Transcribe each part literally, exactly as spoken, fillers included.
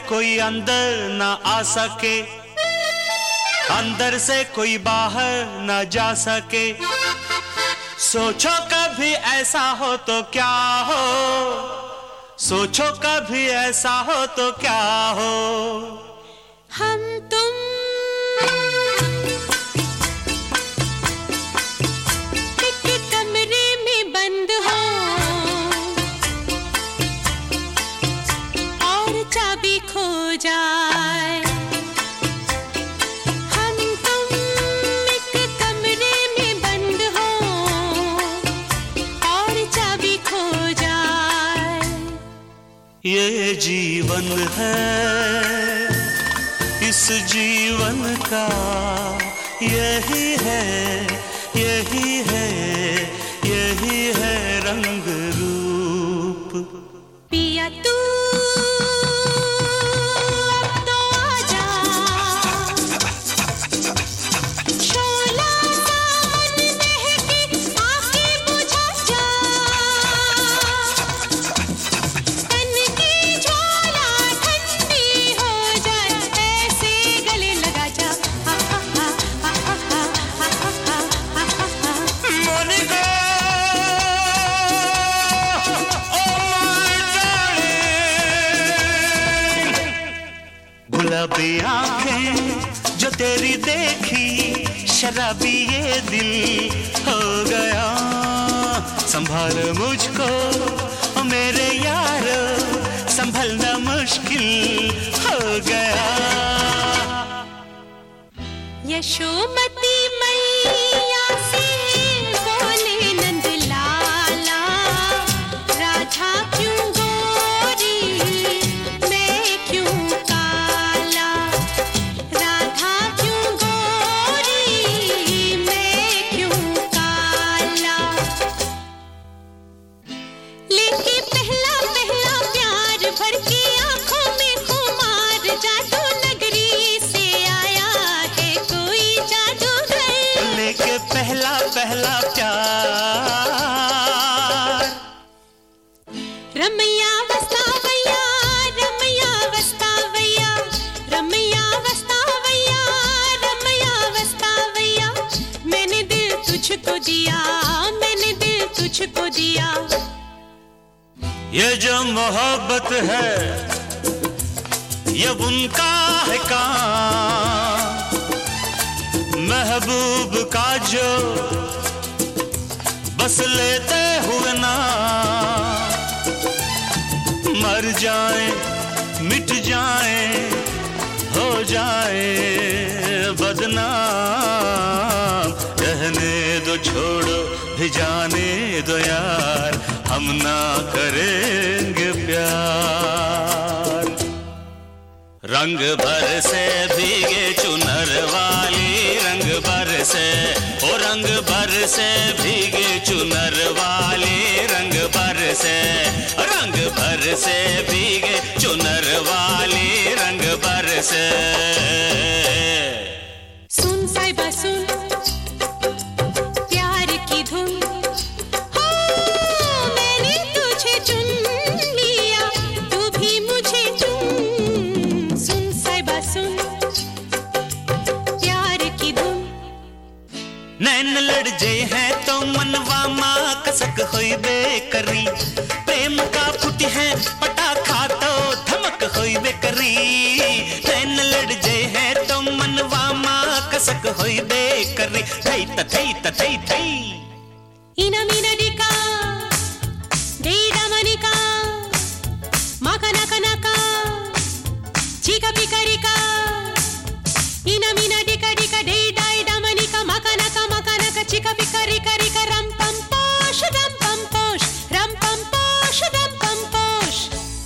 कोई अंदर ना आ सके, अंदर से कोई बाहर ना जा सके। सोचो कभी ऐसा हो तो क्या हो, सोचो कभी ऐसा हो तो क्या हो। हम तुम एक कमरे में बंद हो और चाबी खो जाए। हम तुम एक कमरे में बंद हो और चाबी खो जाए। ये जीवन है, इस जीवन का यही है, यही है, यही है रंग रूप। पिया तू अब तो आजा, शोला सावन बहकी आंखें बुझा जा, तन की ज्वाला ठंडी हो जाए, ऐसे गले लगा जा। हा हा हा हा हा हा हा हा हा हा। मोनिका, गुलाबी आंखें जो तेरी देखी, शराबी ये दिल हो गया। संभाल मुझको ओ मेरे यार, संभलना मुश्किल हो गया। यशोमती मैया से बोले नंद लाला, राधा क्यों गोरी मैं क्यों काला, राधा क्यों गोरी मैं क्यों काला। लेके पहला पहला प्यार भर के आंखों में खुमार, जादू नगरी से आया है कोई जादूगर। लेके पहला पहला प्यार, रमैया वस्तावैया, रमैया वस्तावैया, रमैया वस्तावैया, रमैया वस्तावैया। मैंने दिल तुझको दिया, मैंने दिल तुझको दिया। ये जो मोहब्बत है ये उनका है काम, महबूब का जो बस लेते हुए ना मर जाए, मिट जाए, हो जाए बदनाम। रहने दो, छोड़ो भी जाने दो यार, हम ना करेंगे प्यार। रंग भर से भीगे चुनर वाली, रंग भर से ओ रंग भर से भीगे चुनर वाली, रंग भर से रंग भर से भीगे चुनर वाली, रंग भर से। सुन साहिबा सुन प्यार की धुन, हो मैंने तुझे चुन लिया, तू भी मुझे चुन। सुन साहिबा सुन प्यार की धुन। नैन लड़ जे हैं तो मनवा माँ कसक होई बेकरी, प्रेम का फुटी है पटाखा तो धमक होई बेकरी। नैन लड़ जे हैं तो मनवा माँ कसक होई बेकरी। थई त थई त थई थई इना मीना डिका डेडा मनिका, माका नाका नाका चिका पिका रिका। इना मीना डिका डिका डेडा इडा मनिका, माका नाका माका नाका चिका पिका रिका रिका। रम पम पोश रम पम पोश, रम पम पोश रम पम पोश।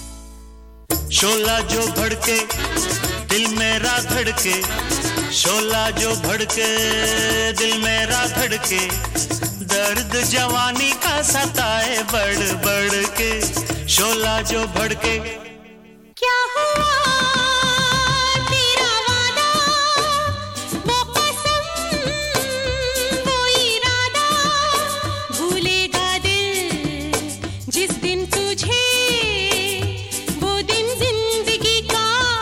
शोला जो भड़के दिल मेरा धड़के, शोला जो भड़के दिल मेरा धड़के। दर्द जवानी का सताए बढ़ बढ़ के, शोला जो भड़के। क्या हुआ तेरा वादा, वो कसम वो इरादा, भूलेगा दिल जिस दिन तुझे, वो दिन जिंदगी का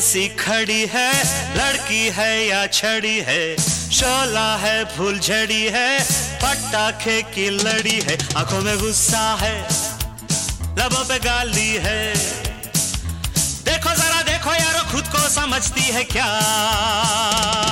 सी खड़ी है, लड़की है या छड़ी है, शोला है फूलझड़ी है, पटाखे की लड़ी है, आंखों में गुस्सा है, लबों पे गाली है। देखो जरा देखो यारो खुद को समझती है क्या?